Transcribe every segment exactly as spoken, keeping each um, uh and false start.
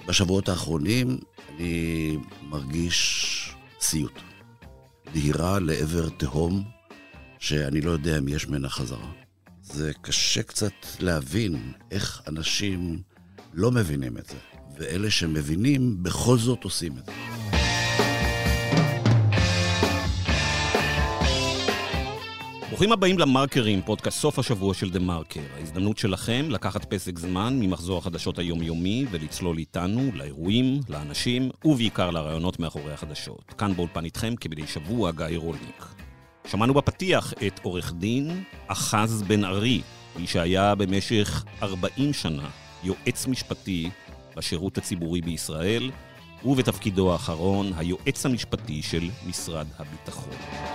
בשבועות האחרונים אני מרגיש סיוט. דהירה לעבר תהום שאני לא יודע אם יש ממנה חזרה. זה קשה קצת להבין איך אנשים לא מבינים את זה, ואלה שמבינים בכל זאת עושים את זה. ברוכים הבאים למרקרים, פודקאסט סוף השבוע של דה מרקר. ההזדמנות שלכם לקחת פסק זמן ממחזור החדשות היומיומי ולצלול איתנו לאירועים, לאנשים ובעיקר לרעיונות מאחורי החדשות. כאן באולפן איתכם כמדי שבוע גיא רולניק. שמענו בפתיח את עורך דין אחז בן ארי, מי שהיה במשך ארבעים שנה יועץ משפטי בשירות הציבורי בישראל, ובתפקידו האחרון היועץ המשפטי של משרד הביטחון.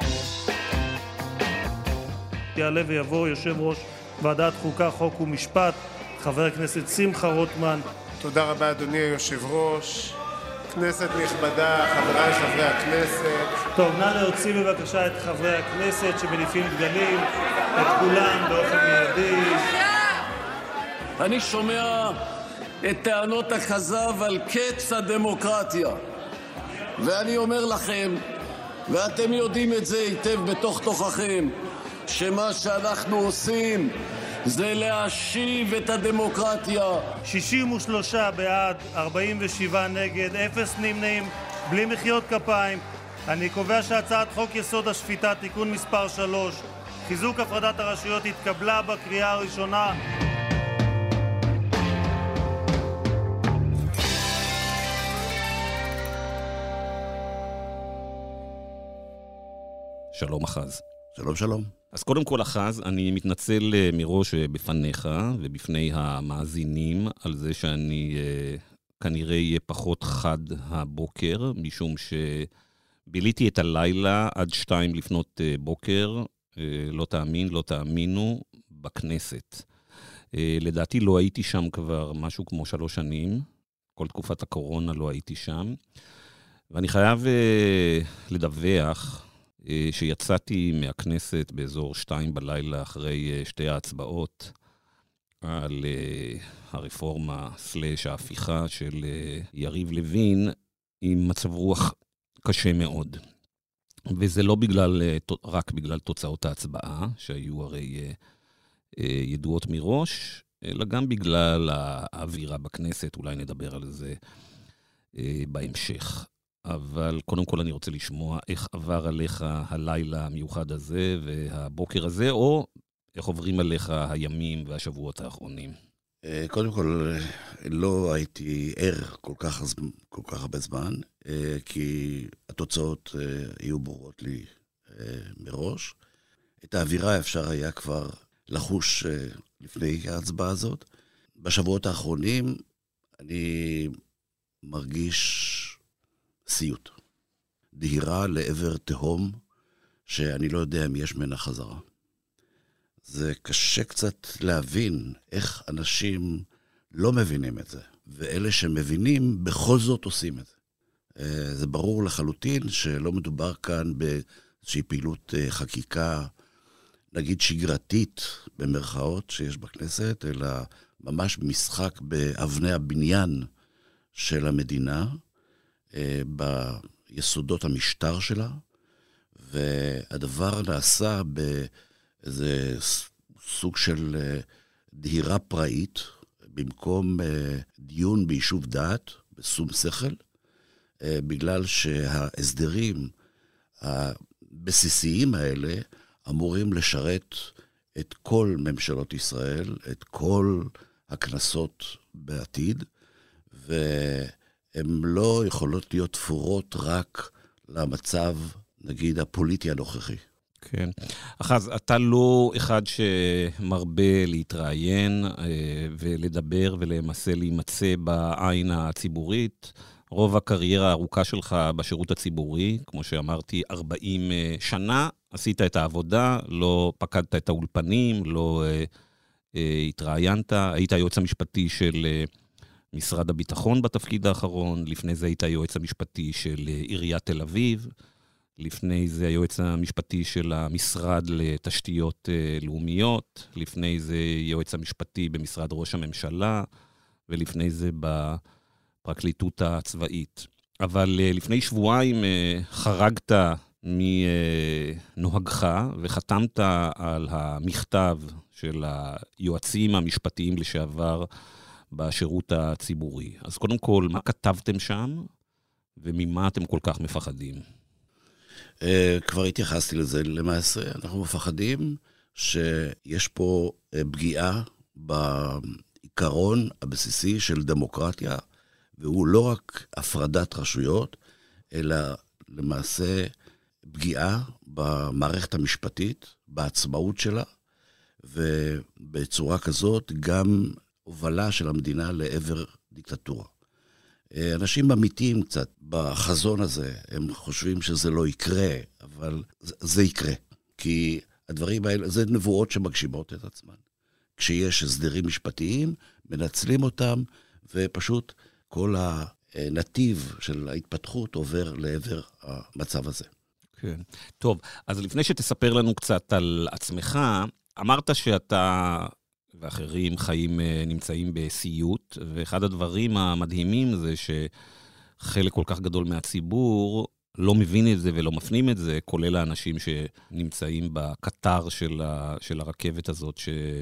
יעלה ויבוא יושב ראש ועדת חוקה, חוק ומשפט, חבר הכנסת שמחה רוטמן. תודה רבה אדוני היושב ראש, כנסת נכבדה, חבריי חברי הכנסת. טוב, נא להוציא בבקשה את חברי הכנסת שמניפים דגלים, את כולם באופן מיידי. אני שומע את טענות הכזב על קץ הדמוקרטיה, ואני אומר לכם, ואתם יודעים את זה היטב בתוך תוככם, שמה שאנחנו עושים זה להשיב את הדמוקרטיה. שישים ושלושה בעד, ארבעים ושבעה נגד, אפס נמנעים, בלי מחיאות כפיים. אני קובע שהצעת חוק יסוד השפיטה תיקון מספר שלוש, חיזוק הפרדת הרשויות, התקבלה בקריאה הראשונה. שלום אחז. שלום שלום. אז קודם כל אחז, אני מתנצל מראש בפניך ובפני המאזינים על זה שאני כנראה יהיה פחות חד הבוקר, משום שביליתי את הלילה עד שתיים לפנות בוקר, לא תאמין, לא תאמינו, בכנסת. לדעתי לא הייתי שם כבר משהו כמו שלוש שנים, כל תקופת הקורונה לא הייתי שם, ואני חייב לדווח שיצאתי מהכנסת באזור שתיים בלילה אחרי שתי ההצבעות על הרפורמה סלש ההפיכה של יריב לוין עם מצב רוח קשה מאוד. וזה לא בגלל, רק בגלל תוצאות ההצבעה, שהיו הרי ידועות מראש, אלא גם בגלל האווירה בכנסת, אולי נדבר על זה בהמשך. אבל קודם כל אני רוצה לשמוע איך עבר עליך הלילה המיוחד הזה והבוקר הזה, או איך עוברים עליך הימים והשבועות האחרונים. קודם כל, לא הייתי ער כל כך, כל כך הרבה זמן, כי התוצאות היו ברורות לי מראש. את האווירה אפשר היה כבר לחוש לפני ההצבעה הזאת. בשבועות האחרונים אני מרגיש סיוט. דהירה לעבר תהום שאני לא יודע אם יש ממנה חזרה. זה קשה קצת להבין איך אנשים לא מבינים את זה, ואלה שמבינים בכל זאת עושים את זה. זה ברור לחלוטין שלא מדובר כאן באיזושהי פעילות חקיקה, נגיד שגרתית במרכאות שיש בכנסת, אלא ממש משחק באבני הבניין של המדינה, ביסודות המשטר שלה, והדבר נעשה באיזה סוג של דהירה פראית, במקום דיון ביישוב דעת, בסום שכל, בגלל שההסדרים הבסיסיים האלה אמורים לשרת את כל ממשלות ישראל, את כל הכנסות בעתיד, ו... הן לא יכולות להיות תפורות רק למצב, נגיד, הפוליטי הנוכחי. כן. אחז, אתה לא אחד שמרבה להתראיין ולדבר ולמעשה להימצא בעין הציבורית. רוב הקריירה הארוכה שלך בשירות הציבורי, כמו שאמרתי, ארבעים שנה, עשית את העבודה, לא פקדת את האולפנים, לא התראיינת, היית היועץ המשפטי של משרד הביטחון בתפקיד האחרון, לפני זה היית היועץ המשפטי של עיריית תל אביב, לפני זה היועץ המשפטי של המשרד לתשתיות לאומיות, לפני זה יועץ המשפטי במשרד ראש הממשלה, ולפני זה הפרקליטות הצבאית. אבל לפני שבועיים חרגת מנוהגך וחתמת על המכתב של היועצים המשפטיים לשעבר בשירות הציבורי. אז קודם כל, מה כתבתם שם וממה אתם כל כך מפחדים? כבר התייחסתי לזה. למעשה, אנחנו מפחדים שיש פה פגיעה בעיקרון הבסיסי של דמוקרטיה, והוא לא רק הפרדת רשויות, אלא למעשה פגיעה במערכת המשפטית, בעצמאות שלה, ובצורה כזאת גם הובלה של המדינה לעבר דיקטטורה. אנשים אמיתיים קצת בחזון הזה, הם חושבים שזה לא יקרה, אבל זה יקרה. כי הדברים האלה, זה נבואות שמגשימות את עצמן. כשיש הסדרים משפטיים, מנצלים אותם, ופשוט כל הנתיב של ההתפתחות עובר לעבר המצב הזה. כן. טוב, אז לפני שתספר לנו קצת על עצמך, אמרת שאתה ואחרים חיים נמצאים בסיוט, ואחד הדברים המדהימים זה שחלק כל כך גדול מהציבור לא מבין את זה ולא מפנים את זה, כולל האנשים שנמצאים בקטר של, ה, של הרכבת הזאת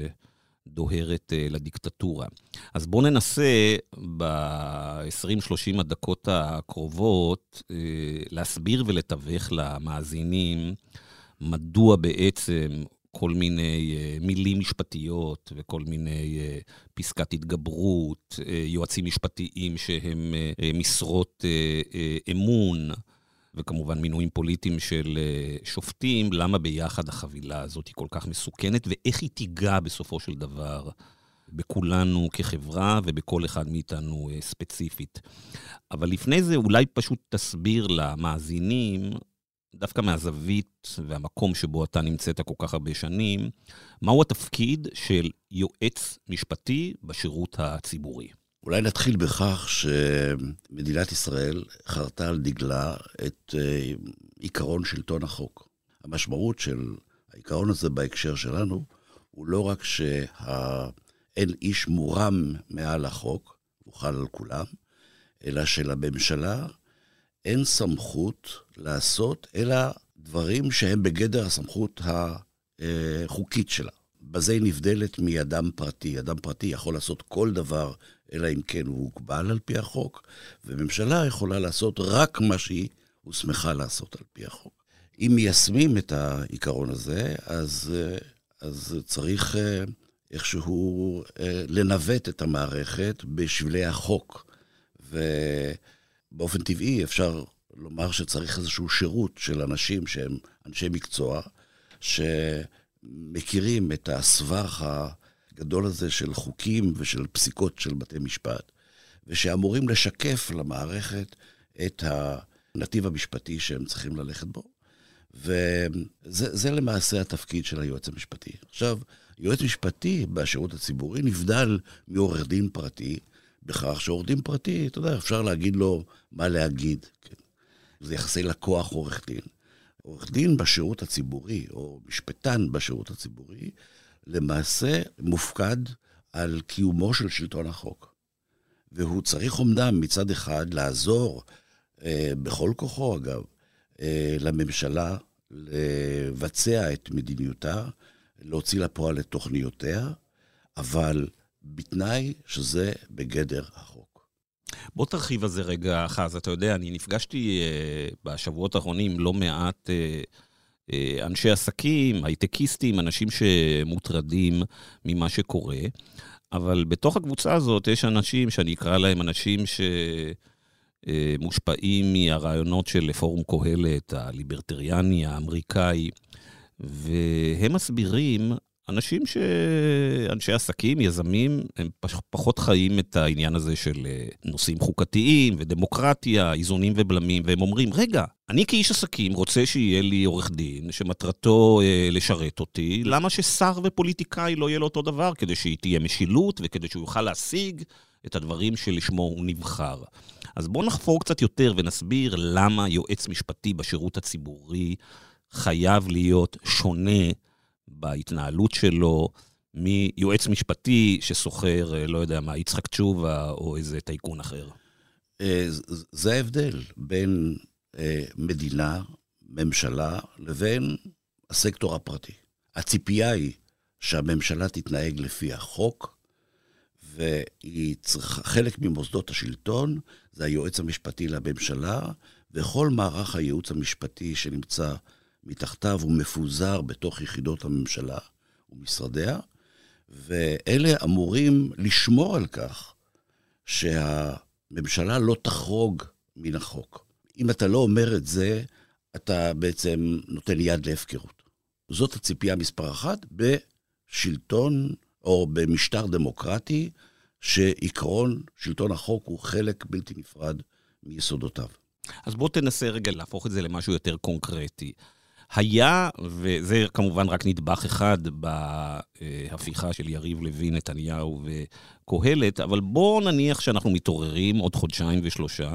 שדוהרת לדיקטטורה. אז בואו ננסה ב-עשרים שלושים הדקות הקרובות להסביר ולתווך למאזינים מדוע בעצם כל מיני מילים משפטיות וכל מיני פסקת התגברות, יועצים משפטיים שהם משרות אמון, וכמובן מינויים פוליטיים של שופטים, למה ביחד החבילה הזאת היא כל כך מסוכנת, ואיך היא תיגע בסופו של דבר בכולנו כחברה ובכל אחד מאיתנו ספציפית. אבל לפני זה אולי פשוט תסביר למאזינים, דווקא מהזווית והמקום שבו אתה נמצאת כל כך הרבה שנים, מהו התפקיד של יועץ משפטי בשירות הציבורי? אולי נתחיל בכך שמדינת ישראל חרתה על דגלה את עיקרון שלטון החוק. המשמעות של העיקרון הזה בהקשר שלנו, הוא לא רק שאין איש מורם מעל החוק, הוא חל על כולם, אלא שלממשלה אין סמכות לעשות, אלא דברים שהם בגדר הסמכות החוקית שלה. בזה היא נבדלת מאדם פרטי. אדם פרטי יכול לעשות כל דבר, אלא אם כן הוא הוגבל על פי החוק, וממשלה יכולה לעשות רק מה שהיא הוסמכה לעשות על פי החוק. אם מיישמים את העיקרון הזה, אז, אז צריך איכשהו לנווט את המערכת בשבילי החוק. ובאופן טבעי אפשר לומר שצריך איזשהו שירות של אנשים שהם אנשי מקצוע, שמכירים את הסבך הגדול הזה של חוקים ושל פסיקות של בתי משפט, ושאמורים לשקף למערכת את הנתיב המשפטי שהם צריכים ללכת בו. וזה זה למעשה התפקיד של היועץ המשפטי. עכשיו, יועץ משפטי בשירות הציבורי נבדל מעורך דין פרטי, בכך שעורך דין פרטי, אתה יודע, אפשר להגיד לו מה להגיד. כן? זה יחסי לקוח עורך דין. עורך דין בשירות הציבורי, או משפטן בשירות הציבורי, למעשה מופקד על קיומו של שלטון החוק. והוא צריך אומנם מצד אחד לעזור, אה, בכל כוחו אגב, אה, לממשלה לבצע את מדיניותה, להוציא לפועל את תוכניותיה, אבל בתנאי שזה בגדר החוק. בוא תרחיב על זה רגע, חז. אתה יודע, אני נפגשתי uh, בשבועות האחרונים לא מעט uh, uh, אנשי עסקים, הייטקיסטים, אנשים שמוטרדים ממה שקורה, אבל בתוך הקבוצה הזאת יש אנשים שאני אקרא להם אנשים שמושפעים uh, מהרעיונות של פורום קהלת, הליברטריאני, האמריקאי, והם מסבירים, אנשים ש... אנשי עסקים, יזמים, הם פחות חיים את העניין הזה של נושאים חוקתיים ודמוקרטיה, איזונים ובלמים, והם אומרים, רגע, אני כאיש עסקים רוצה שיהיה לי עורך דין, שמטרתו אה, לשרת אותי, למה ששר ופוליטיקאי לא יהיה לו אותו דבר, כדי שהיא תהיה משילות, וכדי שהוא יוכל להשיג את הדברים שלשמו הוא נבחר. אז בואו נחפור קצת יותר ונסביר למה יועץ משפטי בשירות הציבורי חייב להיות שונה בהתנהלות שלו, מיועץ משפטי שסוחר, לא יודע מה, יצחק תשובה או איזה טייקון אחר. זה ההבדל בין מדינה, ממשלה, לבין הסקטור הפרטי. הציפייה היא שהממשלה תתנהג לפי החוק, והיא צריכה, חלק ממוסדות השלטון, זה היועץ המשפטי לממשלה, וכל מערך הייעוץ המשפטי שנמצא מתחתיו הוא מפוזר בתוך יחידות הממשלה ומשרדיה, ואלה אמורים לשמור על כך שהממשלה לא תחרוג מן החוק. אם אתה לא אומר את זה, אתה בעצם נותן יד להפקרות. זאת הציפייה מספר אחת בשלטון או במשטר דמוקרטי, שעקרון שלטון החוק הוא חלק בלתי נפרד מיסודותיו. אז בוא תנסה רגע להפוך את זה למשהו יותר קונקרטי. היה, וזה כמובן רק נדבך אחד בהפיכה של יריב לוין, נתניהו וקהלת, אבל בוא נניח שאנחנו מתעוררים עוד חודשיים ושלושה,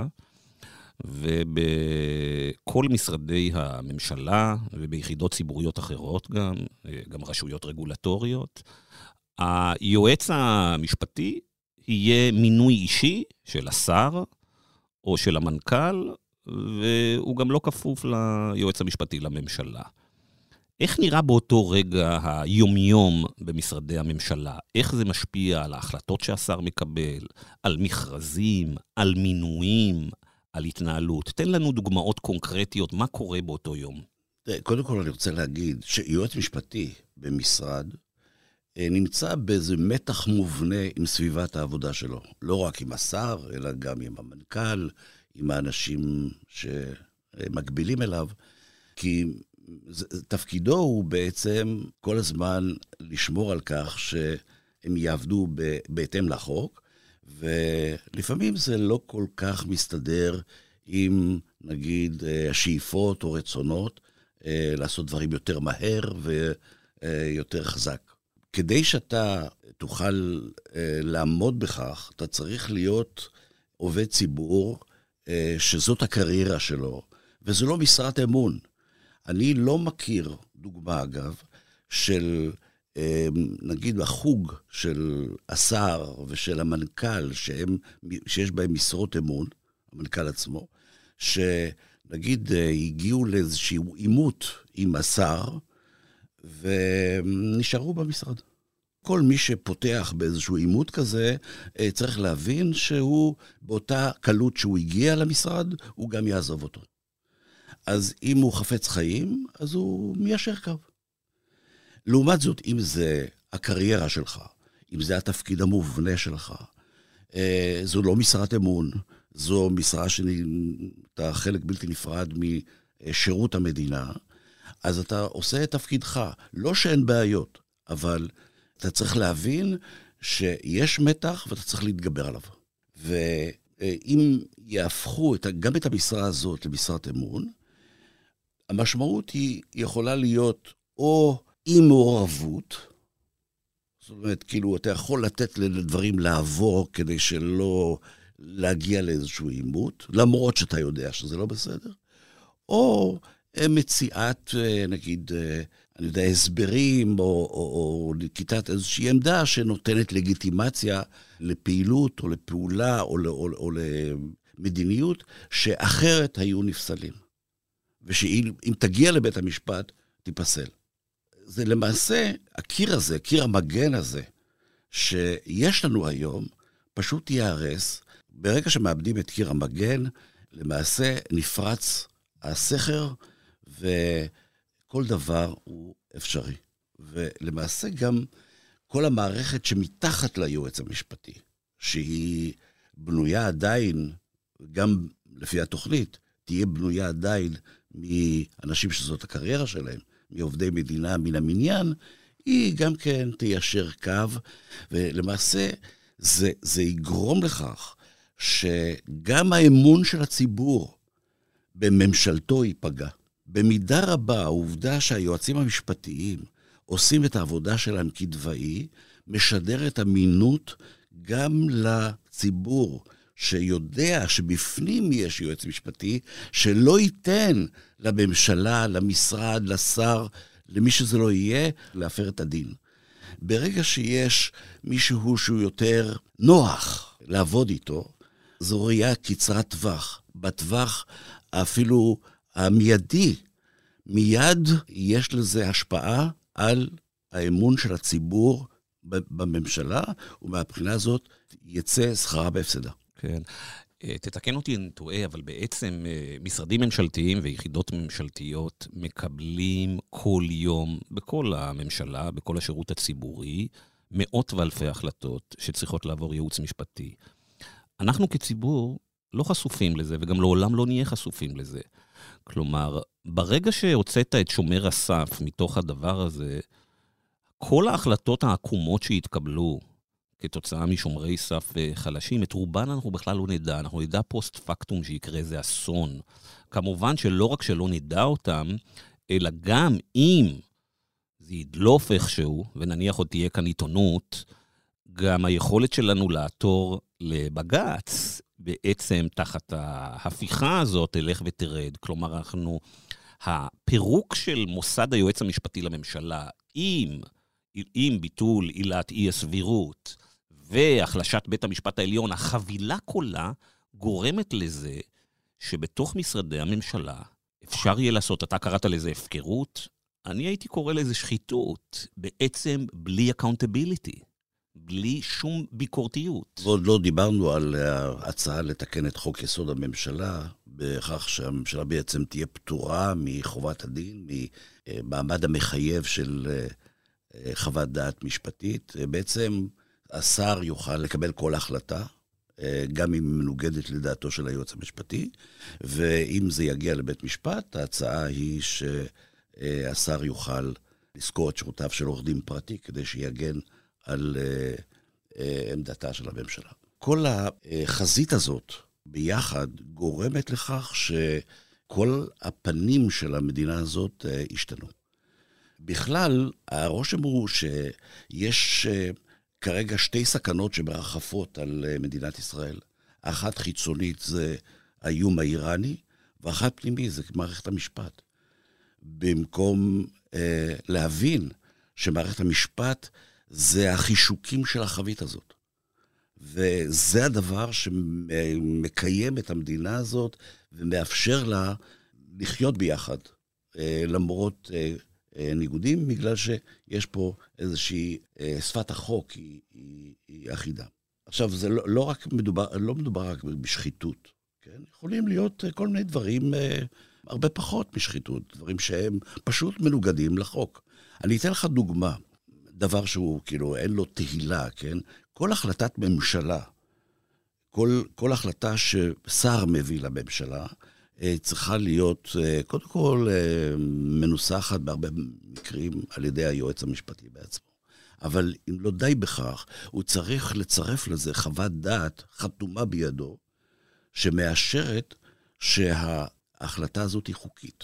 ובכל משרדי הממשלה וביחידות ציבוריות אחרות גם, גם רשויות רגולטוריות, היועץ המשפטי יהיה מינוי אישי של השר או של המנכ"ל, והוא גם לא כפוף ליועץ המשפטי לממשלה. איך נראה באותו רגע היומיום במשרדי הממשלה? איך זה משפיע על ההחלטות שהשר מקבל, על מכרזים, על מינויים, על התנהלות? תן לנו דוגמאות קונקרטיות, מה קורה באותו יום? קודם כל אני רוצה להגיד שיועץ משפטי במשרד נמצא באיזה מתח מובנה עם סביבת העבודה שלו. לא רק עם השר, אלא גם עם המנכ"ל, עם האנשים שמקבילים אליו, כי תפקידו הוא בעצם כל הזמן לשמור על כך שהם יעבדו בהתאם לחוק, ולפעמים זה לא כל כך מסתדר עם, נגיד, השאיפות או רצונות, לעשות דברים יותר מהר ויותר חזק. כדי שאתה תוכל לעמוד בכך, אתה צריך להיות עובד ציבור, שזאת הקריירה שלו, וזה לא משרת אמון. אני לא מכיר דוגמה, אגב, של, נגיד, החוג של השר ושל המנכ"ל, שהם, שיש בהם משרות אמון, המנכ"ל עצמו, שנגיד, הגיעו לאיזשהו עימות עם השר, ונשארו במשרד. כל מי שפותח באיזשהו עימות כזה, צריך להבין שהוא, באותה קלות שהוא הגיע למשרד, הוא גם יעזוב אותו. אז אם הוא חפץ חיים, אז הוא מיישר קו. לעומת זאת, אם זה הקריירה שלך, אם זה התפקיד המובנה שלך, זו לא משרת אמון, זו משרה שאתה חלק בלתי נפרד משירות המדינה, אז אתה עושה את תפקידך. לא שאין בעיות, אבל אתה צריך להבין שיש מתח ואתה צריך להתגבר עליו. ואם יהפכו את, גם את המשרה הזאת למשרת אמון, המשמעות היא יכולה להיות או אי מעורבות, זאת אומרת, כאילו אתה יכול לתת לדברים לעבור כדי שלא להגיע לאיזשהו עימות, למרות שאתה יודע שזה לא בסדר, או מציאת, נגיד, אני יודע, הסברים, או, או, או נקיטת איזושהי עמדה שנותנת לגיטימציה לפעילות, או לפעולה, או, או, או למדיניות, שאחרת היו נפסלים. ושאם תגיע לבית המשפט, תיפסל. זה למעשה, הקיר הזה, קיר המגן הזה, שיש לנו היום, פשוט יערס. ברגע שמאבדים את קיר המגן, למעשה נפרץ הסכר, וכל דבר הוא אפשרי. ולמעשה גם כל המערכת שמתחת ליועץ המשפטי, שהיא בנויה עדיין, גם לפי התוכנית, תהיה בנויה עדיין מאנשים שזאת הקריירה שלהם, מעובדי מדינה מן המניין, היא גם כן תיישר קו, ולמעשה זה, זה יגרום לכך שגם האמון של הציבור בממשלתו ייפגע. במידה רבה, העובדה שהיועצים המשפטיים עושים את העבודה שלהם כדבעי, משדרת אמינות גם לציבור, שיודע שבפנים יש יועץ משפטי, שלא ייתן לממשלה, למשרד, לשר, למי שזה לא יהיה, להפר את הדין. ברגע שיש מישהו שהוא יותר נוח לעבוד איתו, זו ראייה קצרת טווח. בטווח אפילו המיידי, מיד יש לזה השפעה על האמון של הציבור בממשלה, ומהבחינה הזאת יצא שכרה בהפסדה. כן. תתקן אותי אני טועה, אבל בעצם משרדים ממשלתיים ויחידות ממשלתיות מקבלים כל יום, בכל הממשלה, בכל השירות הציבורי, מאות ואלפי החלטות שצריכות לעבור ייעוץ משפטי. אנחנו כציבור לא חשופים לזה, וגם לעולם לא נהיה חשופים לזה. כלומר, ברגע שהוצאת את שומר הסף מתוך הדבר הזה, כל ההחלטות העקומות שהתקבלו, כתוצאה משומרי סף חלשים, את רובן אנחנו בכלל לא נדע. אנחנו נדע פוסט פקטום שיקרה איזה אסון. כמובן שלא רק שלא נדע אותם, אלא גם אם זה ידלוף איכשהו, ונניח עוד תהיה כאן עיתונות, גם היכולת שלנו לעתור לבג"ץ, בעצם תחת ההפיכה הזאת תלך ותרד. כלומר, אנחנו, הפירוק של מוסד היועץ המשפטי לממשלה, עם, עם ביטול עילת אי הסבירות, והחלשת בית המשפט העליון, החבילה כולה גורמת לזה שבתוך משרדי הממשלה אפשר יהיה לעשות, אתה קראת לזה הפקרות, אני הייתי קורא לזה שחיתות, בעצם בלי accountability, בלי שום ביקורתיות. ועוד לא דיברנו על ההצעה לתקן את חוק יסוד הממשלה, בכך שהממשלה בעצם תהיה פטורה מחובת הדין, ממעמד המחייב של חוות דעת משפטית. בעצם השר יוכל לקבל כל החלטה, גם אם היא מנוגדת לדעתו של היועץ המשפטי, ואם זה יגיע לבית משפט, ההצעה היא שהשר יוכל לזכור את שירותיו של עורך דין פרטי, כדי שיגן על עמדתה של הממשלה. כל החזית הזאת ביחד גורמת לכך שכל הפנים של המדינה הזאת השתנו. בכלל, הרושם הוא שיש כרגע שתי סכנות שמרחפות על מדינת ישראל. אחת חיצונית זה האיום האיראני, ואחת פנימי זה מערכת המשפט. במקום אה, להבין שמערכת המשפט זה החישוקים של החבית הזאת. וזה הדבר שמקיים את המדינה הזאת, ומאפשר לה לחיות ביחד, אה, למרות אה, ניגודים, בגלל שיש פה איזושהי שפת החוק היא, היא, היא אחידה. עכשיו, זה לא, לא רק מדובר, לא מדובר רק בשחיתות, כן? יכולים להיות כל מיני דברים הרבה פחות משחיתות, דברים שהם פשוט מנוגדים לחוק. אני אתן לך דוגמה, דבר שהוא כאילו אין לו תהילה, כן? כל החלטת ממשלה, כל, כל החלטה ששר מביא לממשלה, צריכה להיות, קודם כל, מנוסחת בהרבה מקרים על ידי היועץ המשפטי בעצמו. אבל אם לא די בכך, הוא צריך לצרף לזה חוות דעת חתומה בידו, שמאשרת שההחלטה הזאת היא חוקית.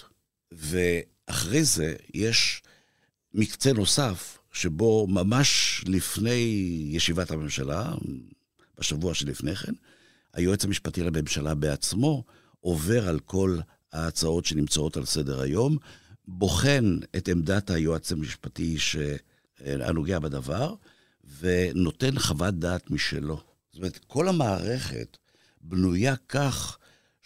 ואחרי זה יש מקצה נוסף, שבו ממש לפני ישיבת הממשלה, בשבוע שלפני כן, היועץ המשפטי לממשלה בעצמו, עובר על כל ההצעות שנמצאות על סדר היום, בוחן את עמדת היועץ המשפטי שהנוגע בדבר, ונותן חוות דעת משלו. זאת אומרת, כל המערכת בנויה כך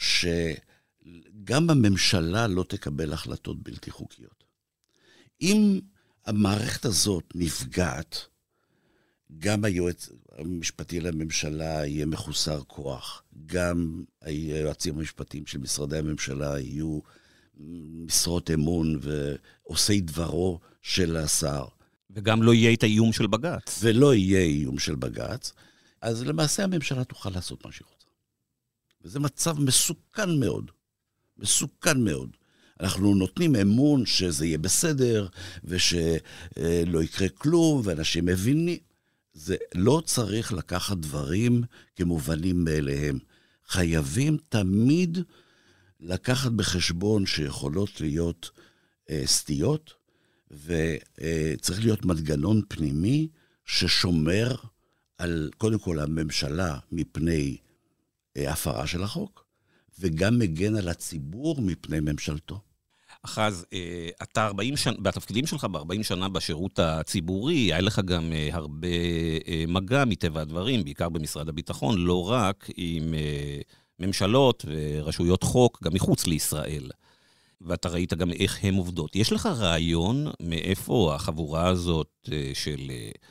שגם הממשלה לא תקבל החלטות בלתי חוקיות. אם המערכת הזאת נפגעת, גם היועץ המשפטי לממשלה יהיה מחוסר כוח, גם היועצים המשפטיים של משרדי הממשלה יהיו משרות אמון ועושי דברו של השר. וגם לא יהיה את האיום של בג"ץ. ולא יהיה איום של בג"ץ, אז למעשה הממשלה תוכל לעשות מה שהיא רוצה. וזה מצב מסוכן מאוד, מסוכן מאוד. אנחנו נותנים אמון שזה יהיה בסדר, ושלא יקרה כלום, ואנשים מבינים. זה לא צריך לקחת דברים כמובנים מאליהם. חייבים תמיד לקחת בחשבון שיכולות להיות אה, סטיות, וצריך להיות מנגנון פנימי ששומר על, קודם כל, הממשלה מפני אה, הפרה של החוק, וגם מגן על הציבור מפני ממשלתו. אחז, אתה ארבעים שנה, בתפקידים שלך ב-ארבעים שנה בשירות הציבורי, היה לך גם הרבה מגע מטבע הדברים, בעיקר במשרד הביטחון, לא רק עם ממשלות ורשויות חוק, גם מחוץ לישראל. ואתה ראית גם איך הן עובדות. יש לך רעיון מאיפה החבורה הזאת של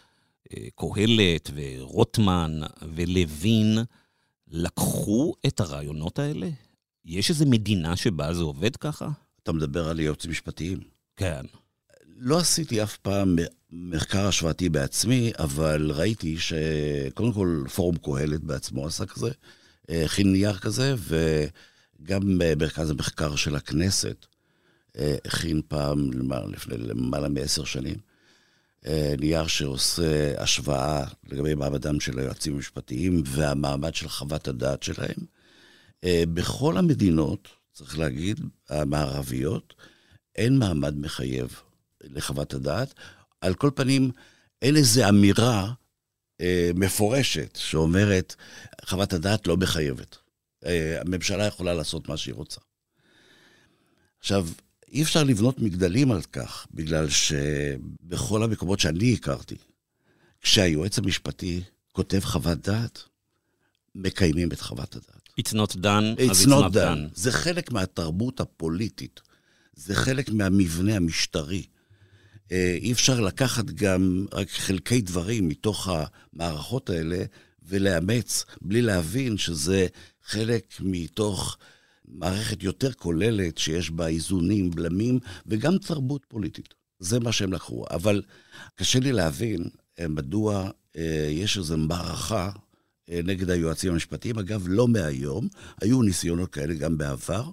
קהלת ורוטמן ולוין לקחו את הרעיונות האלה? יש איזו מדינה שבה זה עובד ככה? אתה מדבר על יועצים משפטיים? כן. לא עשיתי אף פעם מחקר השוואתי בעצמי, אבל ראיתי שקודם כל פורום קהלת בעצמו עשה כזה, הכין נייר כזה, וגם מרכז המחקר של הכנסת הכין פעם לפני למעלה מעשר שנים, נייר שעושה השוואה לגבי מעמדם של היועצים המשפטיים והמעמד של חוות הדעת שלהם. בכל המדינות, צריך להגיד, המערביות, אין מעמד מחייב לחוות הדעת. על כל פנים, אין איזו אמירה אה, מפורשת שאומרת, חוות הדעת לא מחייבת. אה, הממשלה יכולה לעשות מה שהיא רוצה. עכשיו, אי אפשר לבנות מגדלים על כך, בגלל שבכל המקומות שאני הכרתי, כשהיועץ המשפטי כותב חוות דעת, מקיימים את חוות הדעת. It's not done, it's אז it's not not done. done. זה חלק מהתרבות הפוליטית. זה חלק מהמבנה המשטרי. אי אפשר לקחת גם רק חלקי דברים מתוך המערכות האלה, ולאמץ בלי להבין שזה חלק מתוך מערכת יותר כוללת, שיש בה איזונים, בלמים, וגם תרבות פוליטית. זה מה שהם לקחו. אבל קשה לי להבין מדוע יש איזו מערכה נגד היועצים המשפטיים. אגב, לא מהיום, היו ניסיונות כאלה גם בעבר,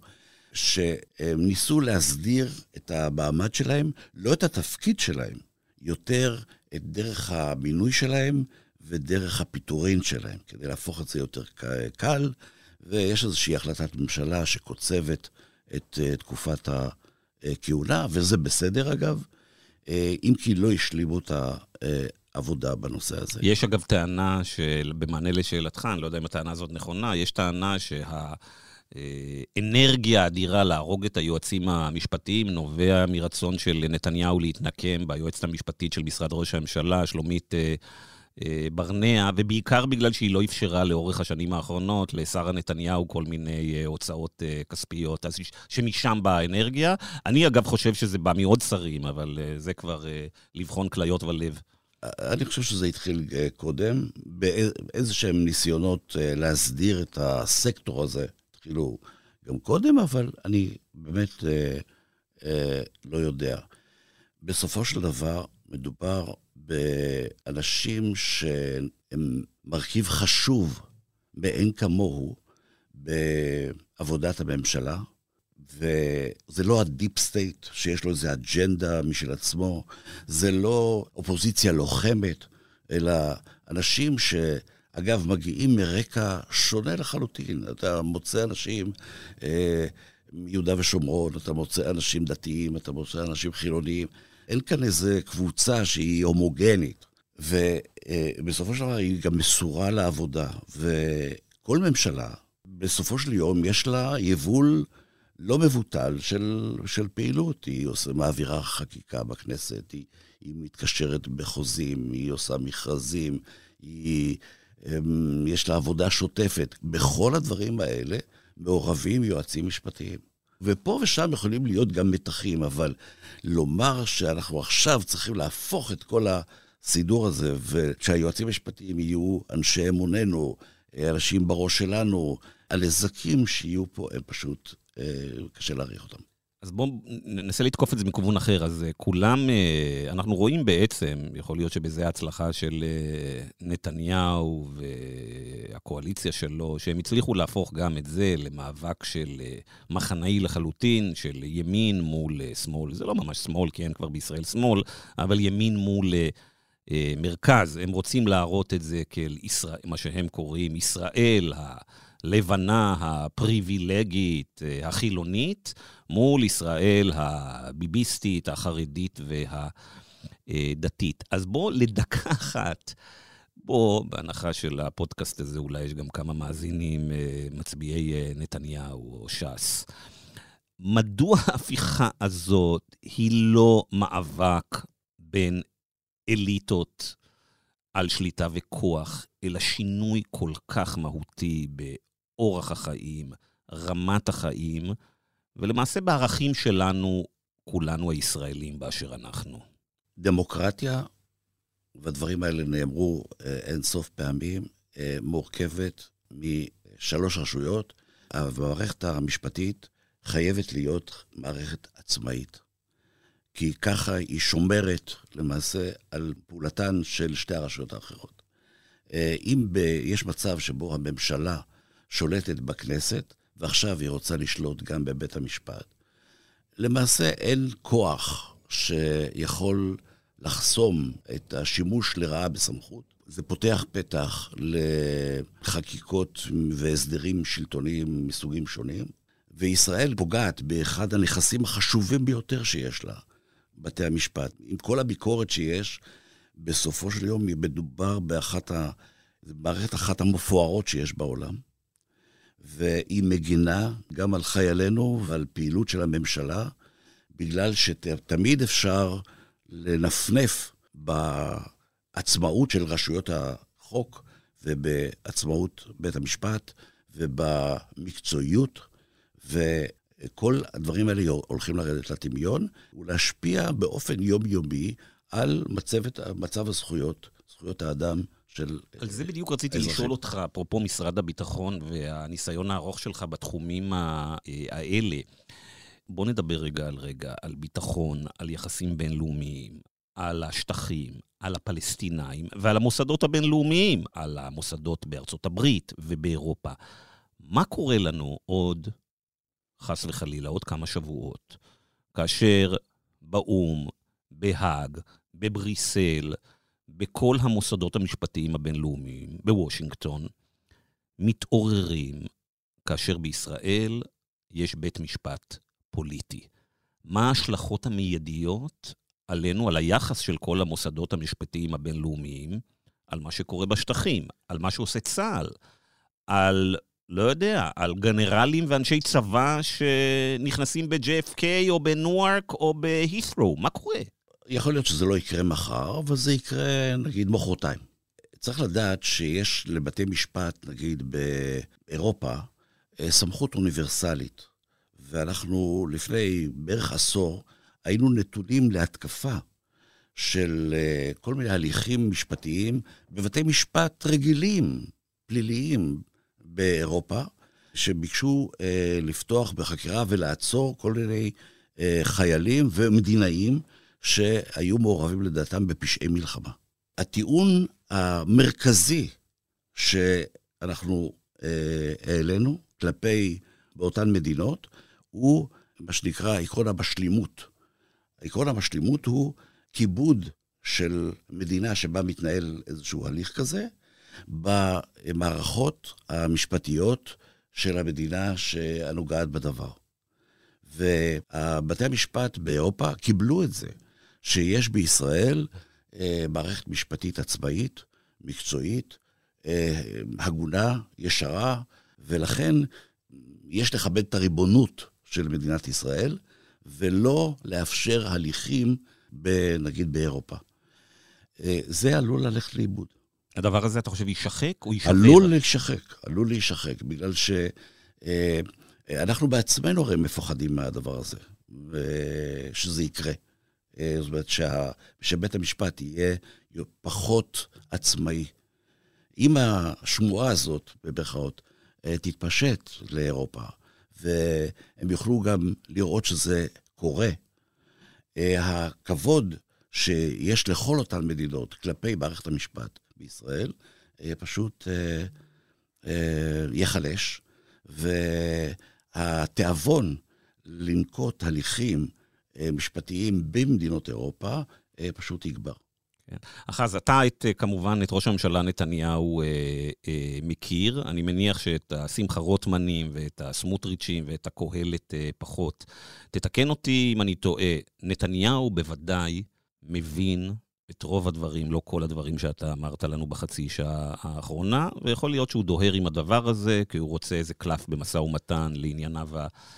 שניסו להסדיר את המעמד שלהם, לא את התפקיד שלהם, יותר את דרך המינוי שלהם ודרך הפיטורין שלהם, כדי להפוך את זה יותר קל, ויש איזושהי החלטת ממשלה שקוצבת את תקופת הכהונה, וזה בסדר אגב, אם כי לא השלימו את העבודה בנושא הזה. יש אגב טענה של, במענה לשאלתך, אני לא יודע אם הטענה הזאת נכונה, יש טענה שה... אנרגיה אדירה להרוג את היועצים המשפטיים נובע מרצון של נתניהו להתנקם ביועצת המשפטית של משרד ראש הממשלה, שלומית ברנע, ובעיקר בגלל שהיא לא אפשרה לאורך השנים האחרונות לשר נתניהו כל מיני הוצאות כספיות, אז שמשם באה האנרגיה. אני אגב חושב שזה בא מעוד שרים, אבל זה כבר לבחון כליות ולב. אני חושב שזה התחיל קודם, באיזה שהם ניסיונות להסדיר את הסקטור הזה, התחילו גם קודם, אבל אני באמת אה, אה, לא יודע. בסופו של דבר מדובר באנשים שהם מרכיב חשוב באין כמוהו בעבודת הממשלה, וזה לא הדיפ סטייט שיש לו איזו אג'נדה משל עצמו, זה לא אופוזיציה לוחמת, אלא אנשים ש... אגב, מגיעים מרקע שונה לחלוטין. אתה מוצא אנשים אה, מיהודה ושומרון, אתה מוצא אנשים דתיים, אתה מוצא אנשים חילוניים. אין כאן איזו קבוצה שהיא הומוגנית. ובסופו של דבר היא גם מסורה לעבודה. וכל ממשלה, בסופו של יום, יש לה יבול לא מבוטל של, של פעילות. היא עושה, מעבירה חקיקה בכנסת, היא, היא מתקשרת בחוזים, היא עושה מכרזים, היא... יש לה עבודה שוטפת. בכל הדברים האלה מעורבים יועצים משפטיים. ופה ושם יכולים להיות גם מתחים, אבל לומר שאנחנו עכשיו צריכים להפוך את כל הסידור הזה, ושהיועצים המשפטיים יהיו אנשי אמוננו, אנשים בראש שלנו, הנזקים שיהיו פה, הם פשוט קשה להעריך אותם. אז בואו ננסה לתקוף את זה מכיוון אחר. אז כולם, אנחנו רואים בעצם, יכול להיות שבזה ההצלחה של נתניהו והקואליציה שלו, שהם הצליחו להפוך גם את זה למאבק של מחנאי לחלוטין, של ימין מול שמאל. זה לא ממש שמאל, כי אין כבר בישראל שמאל, אבל ימין מול מרכז. הם רוצים להראות את זה כאל ישראל, מה שהם קוראים ישראל, הלבנה, הפריבילגית, החילונית, מול ישראל הביביסטית, החרדית והדתית. אז בואו לדקה אחת, בואו, בהנחה של הפודקאסט הזה, אולי יש גם כמה מאזינים מצביעי נתניהו או ש"ס. מדוע ההפיכה הזאת היא לא מאבק בין אליטות על שליטה וכוח, אלא שינוי כל כך מהותי באורח החיים, רמת החיים, ולמעשה בערכים שלנו, כולנו הישראלים באשר אנחנו. דמוקרטיה, והדברים האלה נאמרו אין סוף פעמים, מורכבת משלוש רשויות, המערכת המשפטית חייבת להיות מערכת עצמאית. כי ככה היא שומרת למעשה על פעולתן של שתי הרשויות האחרות. אם ב, יש מצב שבו הממשלה שולטת בכנסת, ועכשיו היא רוצה לשלוט גם בבית המשפט, למעשה אין כוח שיכול לחסום את השימוש לרעה בסמכות. זה פותח פתח לחקיקות והסדרים שלטוניים מסוגים שונים, וישראל פוגעת באחד הנכסים החשובים ביותר שיש לה, בתי המשפט. עם כל הביקורת שיש, בסופו של יום היא מדובר באחת ה... מערכת אחת המפוארות שיש בעולם, והיא מגינה גם על חיילינו ועל פעילות של הממשלה, בגלל שתמיד אפשר לנפנף בעצמאות של רשויות החוק, ובעצמאות בית המשפט, ובמקצועיות, וכל הדברים האלה הולכים לרדת לטמיון, ולהשפיע באופן יומיומי על מצבת, מצב הזכויות, זכויות האדם של... על זה בדיוק רציתי אזרחים. לשאול אותך, אפרופו משרד הביטחון והניסיון הארוך שלך בתחומים האלה. בוא נדבר רגע על רגע, על ביטחון, על יחסים בינלאומיים, על השטחים, על הפלסטינאים ועל המוסדות הבינלאומיים, על המוסדות בארצות הברית ובאירופה. מה קורה לנו עוד, חס וחלילה, עוד כמה שבועות, כאשר באום, בהאג, בבריסל, בכל המוסדות המשפטיים הבינלאומיים, בוושינגטון, מתעוררים, כאשר בישראל יש בית משפט פוליטי. מה ההשלכות המיידיות עלינו, על היחס של כל המוסדות המשפטיים הבינלאומיים, על מה שקורה בשטחים, על מה שעושה צה"ל, על, לא יודע, על גנרלים ואנשי צבא שנכנסים ב-ג'יי אף קיי או בנוארק או בהית'רו. מה קורה? יכול להיות שזה לא יקרה מחר, אבל זה יקרה, נגיד, מחרתיים. צריך לדעת שיש לבתי משפט, נגיד, באירופה, סמכות אוניברסלית. ואנחנו לפני בערך עשור, היינו נתונים להתקפה של כל מיני הליכים משפטיים, בבתי משפט רגילים, פליליים באירופה, שביקשו לפתוח בחקירה ולעצור כל מיני חיילים ומדינאים, שהיו מעורבים לדעתם בפשעי מלחמה. הטיעון המרכזי שאנחנו אה, העלינו כלפי באותן מדינות, הוא מה שנקרא עקרון המשלימות. עקרון המשלימות הוא כיבוד של מדינה שבה מתנהל איזשהו הליך כזה, במערכות המשפטיות של המדינה שהנוגעת בדבר. ובתי המשפט באירופה קיבלו את זה, שיש בישראל אה, מערכת משפטית עצמאית, מקצועית, אה, הגונה, ישרה, ולכן יש לכבד את הריבונות של מדינת ישראל, ולא לאפשר הליכים, נגיד באירופה. אה, זה עלול ללכת לאיבוד. הדבר הזה, אתה חושב, יישחק או יישבר? עלול להישחק, עלול להישחק, בגלל ש... אה, אנחנו בעצמנו הרי מפוחדים מהדבר הזה, שזה יקרה. זאת אומרת שה, שבית המשפט יהיה פחות עצמאי. אם השמועה הזאת, בברכאות, תתפשט לאירופה, והם יוכלו גם לראות שזה קורה, הכבוד שיש לכל אותן מדינות כלפי מערכת המשפט בישראל, פשוט יחלש, והתיאבון לנקוט הליכים משפטיים במדינות אירופה פשוט יגבר. כן. אחז, אתה את, כמובן את ראש הממשלה נתניהו אה, אה, מכיר, אני מניח שאת השמחה רוטמנים ואת הסמוטריצ'ים ואת הקהלת אה, פחות. תתקן אותי אם אני טועה, נתניהו בוודאי מבין את רוב הדברים, לא כל הדברים שאתה אמרת לנו בחצי שעה האחרונה, ויכול להיות שהוא דוהר עם הדבר הזה, כי הוא רוצה איזה קלף במשא ומתן לענייניו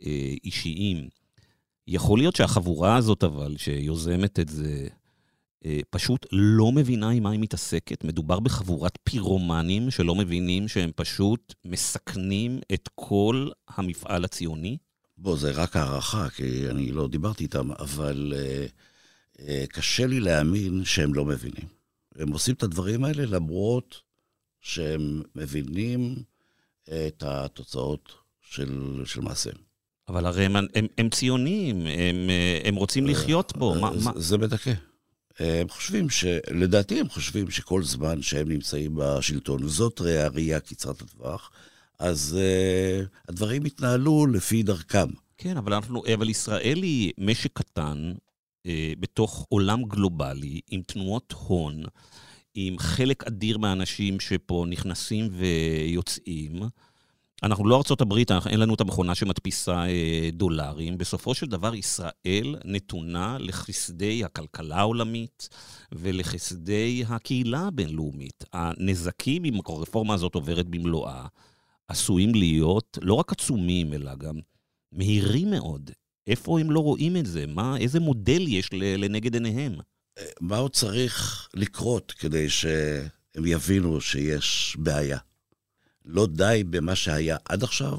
אישיים. יכול להיות שהחבורה הזאת, אבל, שיוזמת את זה, פשוט לא מבינה עם מה היא מתעסקת. מדובר בחבורת פירומנים שלא מבינים שהם פשוט מסכנים את כל המפעל הציוני. בוא, זה רק הערכה, כי אני לא דיברתי איתם, אבל אה, אה, קשה לי להאמין שהם לא מבינים. הם עושים את הדברים האלה למרות שהם מבינים את התוצאות של, של מעשיהם. אבל הרי הם, הם, הם ציונים, הם, הם רוצים לחיות בו. מה, זה, מה? זה מדכא. הם חושבים ש... לדעתי הם חושבים שכל זמן שהם נמצאים בשלטון, וזאת הראייה קצרת הטווח, אז uh, הדברים התנהלו לפי דרכם. כן, אבל, אנחנו, אבל ישראל היא משק קטן, uh, בתוך עולם גלובלי, עם תנועות הון, עם חלק אדיר מהאנשים שפה נכנסים ויוצאים. אנחנו לא ארצות הברית, אין לנו את המכונה שמדפיסה אה, דולרים. בסופו של דבר ישראל נתונה לחסדי הכלכלה העולמית ולחסדי הקהילה הבינלאומית. הנזקים, אם הרפורמה הזאת עוברת במלואה, עשויים להיות לא רק עצומים, אלא גם מהירים מאוד. איפה הם לא רואים את זה? מה, איזה מודל יש לנגד עיניהם? מה עוד צריך לקרות כדי שהם יבינו שיש בעיה? לא די במה שהיה עד עכשיו,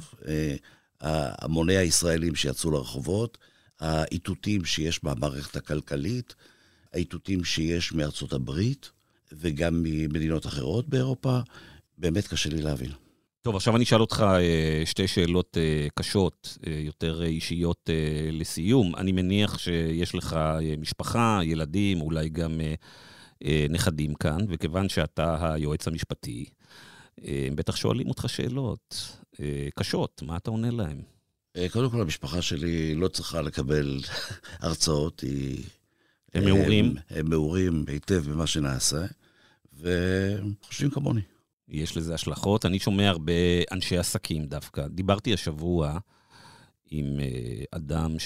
המוני הישראלים שיצאו לרחובות, האיתותים שיש במערכת הכלכלית, האיתותים שיש מארצות הברית, וגם ממדינות אחרות באירופה, באמת קשה לי להבין. טוב, עכשיו אני אשאל אותך שתי שאלות קשות, יותר אישיות לסיום. אני מניח שיש לך משפחה, ילדים, אולי גם נכדים כאן, וכיוון שאתה היועץ המשפטי, הם בטח שואלים אותך שאלות קשות, מה אתה עונה להם? קודם כל, המשפחה שלי לא צריכה לקבל הרצאות, היא... הם מעורים? הם, הם מעורים היטב במה שנעשה, וחושבים כמוני. יש לזה השלכות. אני שומע הרבה אנשי עסקים דווקא. דיברתי השבוע עם אדם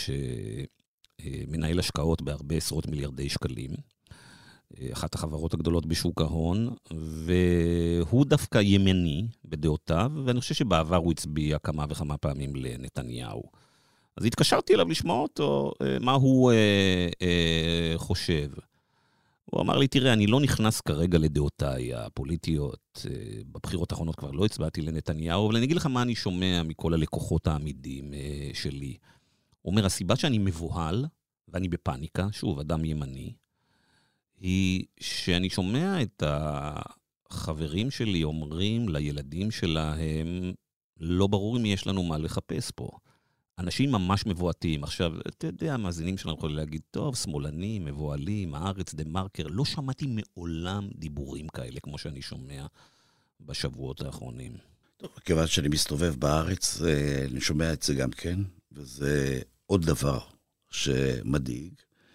שמנהל השקעות בהרבה עשרות מיליארדי שקלים, אחת החברות הגדולות בשוק ההון, והוא דווקא ימני בדעותיו, ואני חושב שבעבר הוא הצביע כמה וכמה פעמים לנתניהו. אז התקשרתי אליו לשמוע אותו, מה הוא אה, אה, חושב. הוא אמר לי, תראה, אני לא נכנס כרגע לדעותיי הפוליטיות, אה, בבחירות האחרונות כבר לא הצבעתי לנתניהו, אבל אני אגיד לך מה אני שומע מכל הלקוחות העמידים אה, שלי. הוא אומר, הסיבה שאני מבוהל, ואני בפניקה, שוב, אדם ימני, היא שאני שומע את החברים שלי אומרים לילדים שלהם, לא ברור אם יש לנו מה לחפש פה. אנשים ממש מבועתים. עכשיו, אתה יודע, המאזינים שלנו יכולים להגיד, טוב, שמאלנים, מבועלים, הארץ, דה מרקר, לא שמעתי מעולם דיבורים כאלה, כמו שאני שומע בשבועות האחרונים. טוב, כיוון שאני מסתובב בארץ, אני שומע את זה גם כן, וזה עוד דבר שמדאיג.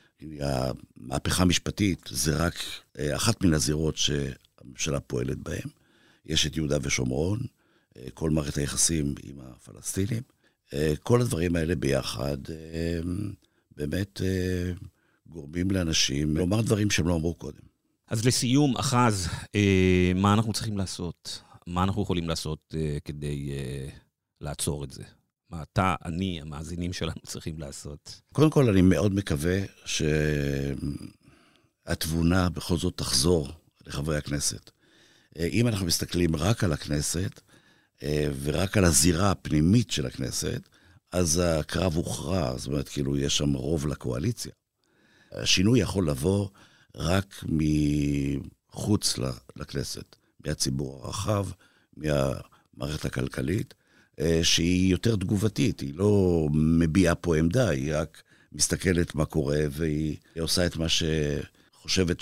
המהפכה המשפטית זה רק אחת מן הזירות שהממשלה פועלת בהן. יש את יהודה ושומרון, כל מערכת היחסים עם הפלסטינים. כל הדברים האלה ביחד באמת גורמים לאנשים לומר דברים שהם לא אמרו קודם. אז לסיום, אחז, מה אנחנו צריכים לעשות? מה אנחנו יכולים לעשות כדי לעצור את זה? מה אתה, אני, המאזינים שלנו צריכים לעשות? קודם כל, אני מאוד מקווה שהתבונה בכל זאת תחזור לחברי הכנסת. אם אנחנו מסתכלים רק על הכנסת, ורק על הזירה הפנימית של הכנסת, אז הקרב הוכרע, זאת אומרת, כאילו, יש שם רוב לקואליציה. השינוי יכול לבוא רק מחוץ לכנסת, מהציבור הרחב, מהמערכת הכלכלית, שהיא יותר תגובתית, היא לא מביעה פה עמדה, היא רק מסתכלת מה קורה, והיא עושה את מה שחושבת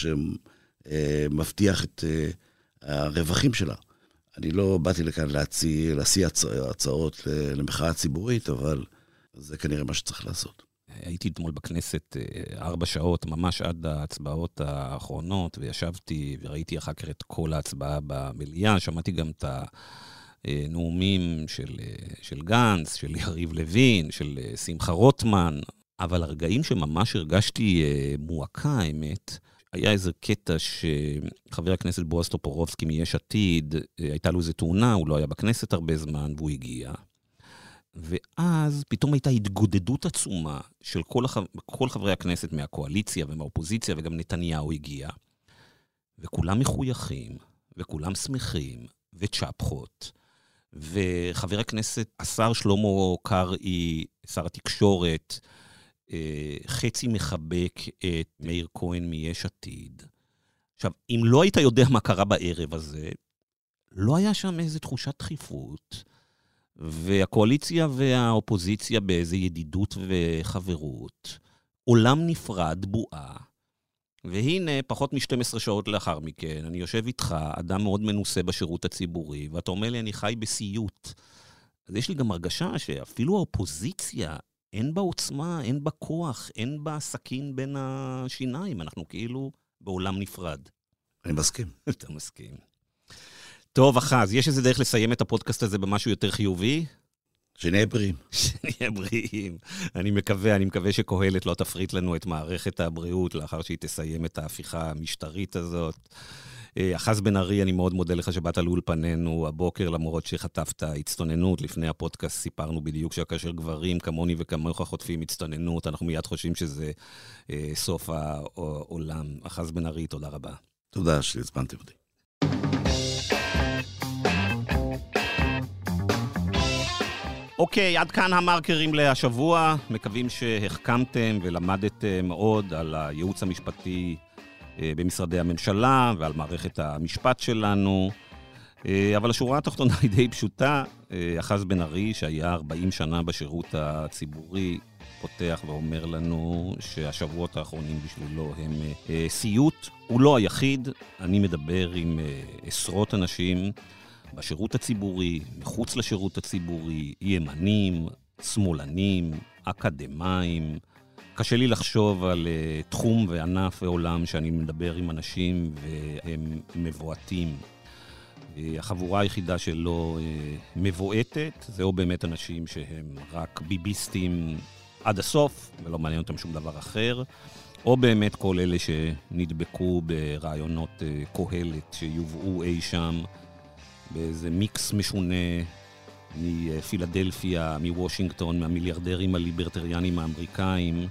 שמבטיח את הרווחים שלה. אני לא באתי לכאן להציע, להציע הצעות למחאה ציבורית, אבל זה כנראה מה שצריך לעשות. הייתי אתמול בכנסת ארבע שעות, ממש עד ההצבעות האחרונות, וישבתי וראיתי אחר כך את כל ההצבעה במליאה, שמעתי גם את הנאומים של, של גנץ, של יריב לוין, של שמחה רוטמן, אבל הרגעים שממש הרגשתי מועקה, האמת, היה איזה קטע שחבר הכנסת בועז טופורובסקי מיש עתיד, הייתה לו איזו תאונה, הוא לא היה בכנסת הרבה זמן, והוא הגיע. ואז פתאום הייתה התגודדות עצומה של כל, החב... כל חברי הכנסת מהקואליציה ומהאופוזיציה, וגם נתניהו הגיע, וכולם מחויכים, וכולם שמחים, וצ'פחות, וחבר הכנסת, השר שלמה קרעי, שר התקשורת, חצי מחבק את מאיר כהן מיש עתיד. עכשיו, אם לא היית יודע מה קרה בערב הזה, לא היה שם איזו תחושת דחיפות, והקואליציה והאופוזיציה באיזו ידידות וחברות, עולם נפרד בועה, והנה, פחות מ-שתים עשרה שעות לאחר מכן, אני יושב איתך, אדם מאוד מנוסה בשירות הציבורי, ואתה אומר לי, אני חי בסיוט. אז יש לי גם הרגשה שאפילו האופוזיציה, אין בה עוצמה, אין בה כוח, אין בה סכין בין השיניים, אנחנו כאילו בעולם נפרד. אני מסכים. אתה מסכים. טוב, אחז, יש איזה דרך לסיים את הפודקאסט הזה במשהו יותר חיובי? שנהיה בריאים. שנהיה בריאים. אני מקווה, אני מקווה שקהלת לא תפריט לנו את מערכת הבריאות, לאחר שהיא תסיים את ההפיכה המשטרית הזאת. אחז בן ארי, אני מאוד מודה לך שבאת לאולפנינו הבוקר, למרות שחטפת הצטוננות. לפני הפודקאסט סיפרנו בדיוק שכאשר גברים כמוני וכמוך חוטפים הצטוננות, אנחנו מיד חושבים שזה אה, סוף העולם. אחז בן ארי, תודה רבה. תודה שהזמנתם אותי. אוקיי, עד כאן המרקרים להשבוע. מקווים שהחכמתם ולמדתם מאוד על הייעוץ המשפטי במשרדי הממשלה ועל מערכת המשפט שלנו. אבל השורה התחתונה היא די פשוטה. אחז בן ארי, שהיה ארבעים שנה בשירות הציבורי, פותח ואומר לנו שהשבועות האחרונים בשבילו הם סיוט. הוא לא היחיד, אני מדבר עם עשרות אנשים בשירות הציבורי, מחוץ לשירות הציבורי, ימנים, שמאלנים, אקדמיים. קשה לי לחשוב על uh, תחום וענף ועולם שאני מדבר עם אנשים והם מבועטים. Uh, החבורה היחידה שלא uh, מבועטת, זה או באמת אנשים שהם רק ביביסטים עד הסוף, ולא מעניין אותם שום דבר אחר, או באמת כל אלה שנדבקו ברעיונות uh, קהלת שיובאו אי שם, באיזה מיקס משונה מפילדלפיה, מוושינגטון, מהמיליארדרים הליברטריאנים האמריקאים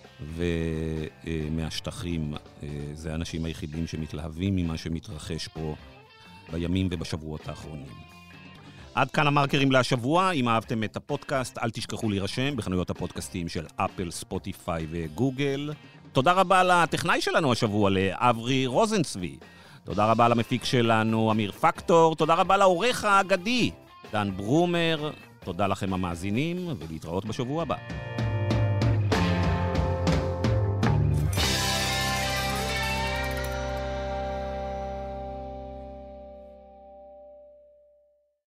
ומהשטחים. זה האנשים היחידים שמתלהבים ממה שמתרחש פה בימים ובשבועות האחרונים. עד כאן המרקרים להשבוע. אם אהבתם את הפודקאסט, אל תשכחו להירשם בחנויות הפודקאסטים של אפל, ספוטיפיי וגוגל. תודה רבה לטכנאי שלנו השבוע, לאברי רוזנצבי. תודה רבה למפיק שלנו, אמיר פקטור. תודה רבה לעורך האגדי, דן ברומר. תודה לכם המאזינים, ולהתראות בשבוע הבא.